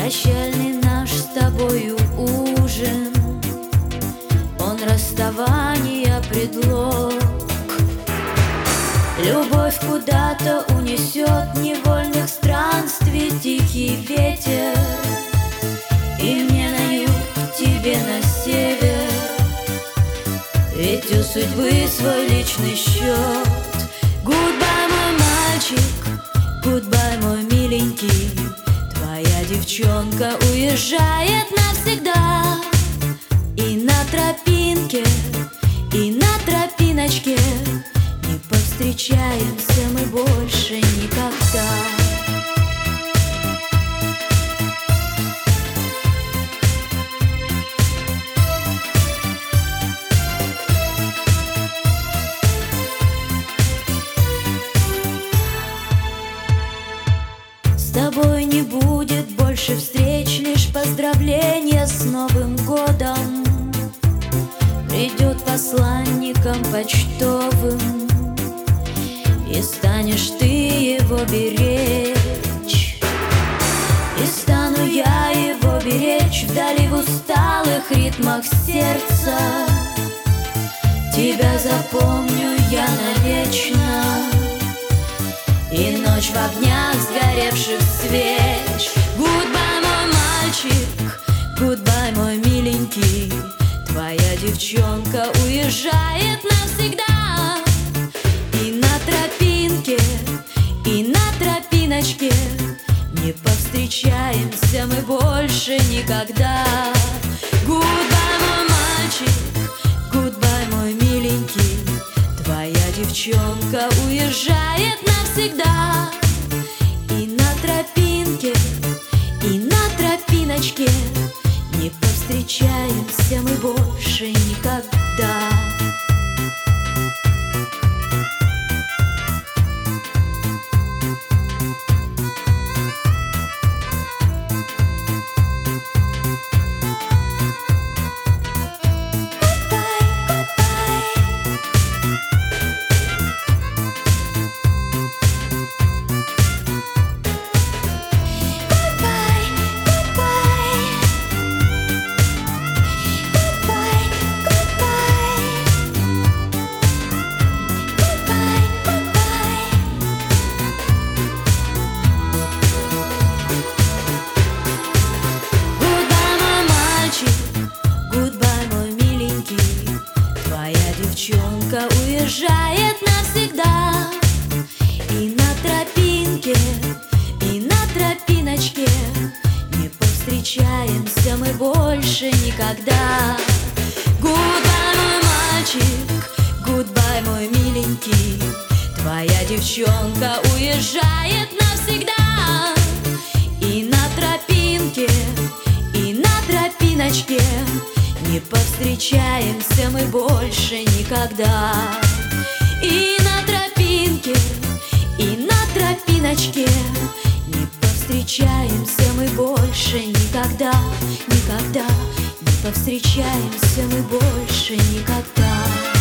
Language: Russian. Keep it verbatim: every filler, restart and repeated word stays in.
Прощальный наш с тобою ужин, он расставания предлог. Любовь куда-то унесет невольных странствий тихий ветер, и мне на юг, тебе на север. Ведь у судьбы свой личный счет. Гудбай, мой мальчик, гудбай, мой миленький. Твоя девчонка уезжает навсегда. И на тропинке, и на тропиночке не повстречаемся мы больше никогда. С тобой не будет больше встреч, лишь поздравления с Новым годом. Придет посланником почтовым, и станешь ты его беречь. И стану я его беречь вдали в усталых ритмах сердца. Тебя запомню я навечно, и ночь в огнях сгоревших свеч. Гудбай, мой мальчик, гудбай, мой миленький. Твоя девчонка уезжает навсегда. И на тропинке, и на тропиночке не повстречаемся мы больше никогда. Гудбай, мой мальчик, гудбай, мой миленький. Твоя девчонка уезжает навсегда. И на тропинке, и на тропиночке не повстречаемся мы больше никогда. Девчонка уезжает навсегда. И на тропинке, и на тропиночке не повстречаемся мы больше никогда. Гудбай, мой мальчик, гудбай, мой миленький. Твоя девчонка уезжает навсегда. И на тропинке, и на тропиночке не повстречаемся мы больше никогда. И на тропинке, и на тропиночке не повстречаемся мы больше никогда, никогда. Не повстречаемся мы больше никогда.